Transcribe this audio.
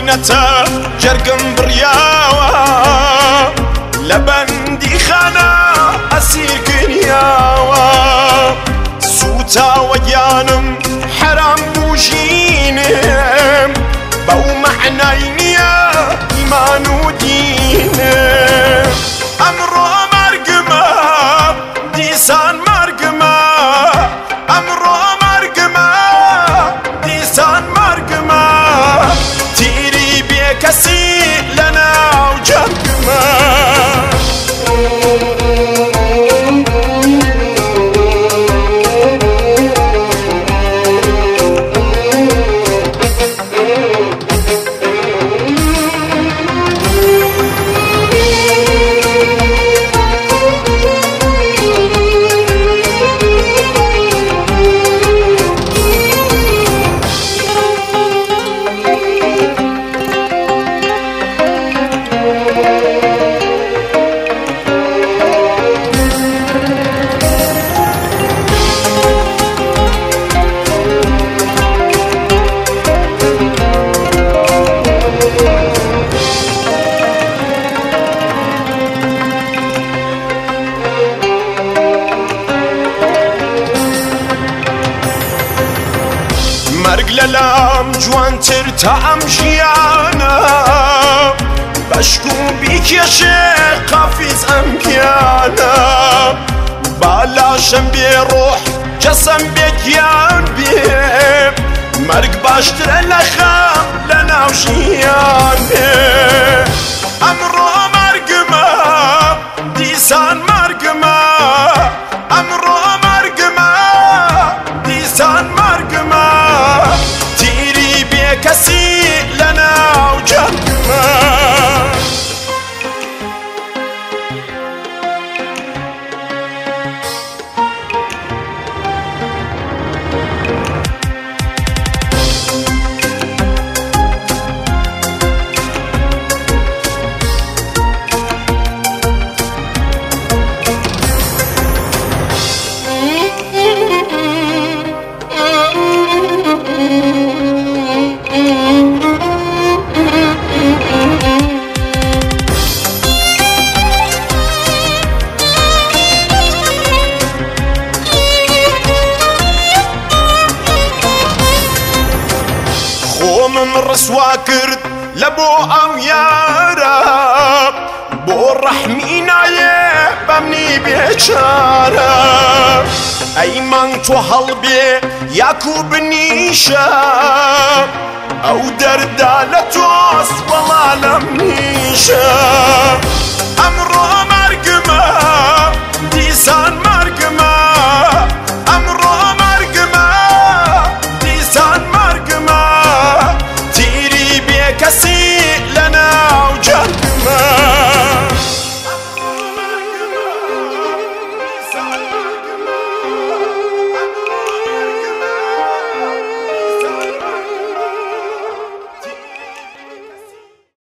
مینەتە جەرگم بڕیاوە لە بەندی خانە ئەسیر کردیاوە سوتاوە گیانم حرام بوژینم بەو مەعنای نییە ئیمان و دینم ئەمڕۆ مەرگمە دیسان مەرگمە ئەمڕۆ مەرگمە دیسان مەرگمە تیری بێکەسی لەناو جەنگمە مەرگ لەلام جوانتر تا ئەم ژیانە بەشک و بیکێشێ قافیز ئەم گیانە بالاشم بێ ڕۆح جەسەم بێ گیان بێ مەرگ باشترە لە خەم لەناو ژیان بێ ئەمڕۆ مەرگمە دیسان مەرگمە ئەمڕۆ مەرگمە دیسان مەرگمە کەسی لەناو جەنگمە خۆمم ڕسوا کرد لە بۆ ئەو یارە بۆ ڕەحمی نایێ بەمنی بێچارە ئەی مانگ تۆ هەڵبێ یاکو بنیشە ئەو دەردا لە تۆست وەڵا لەم نیشە ئەمڕۆ مەرگمە دیسان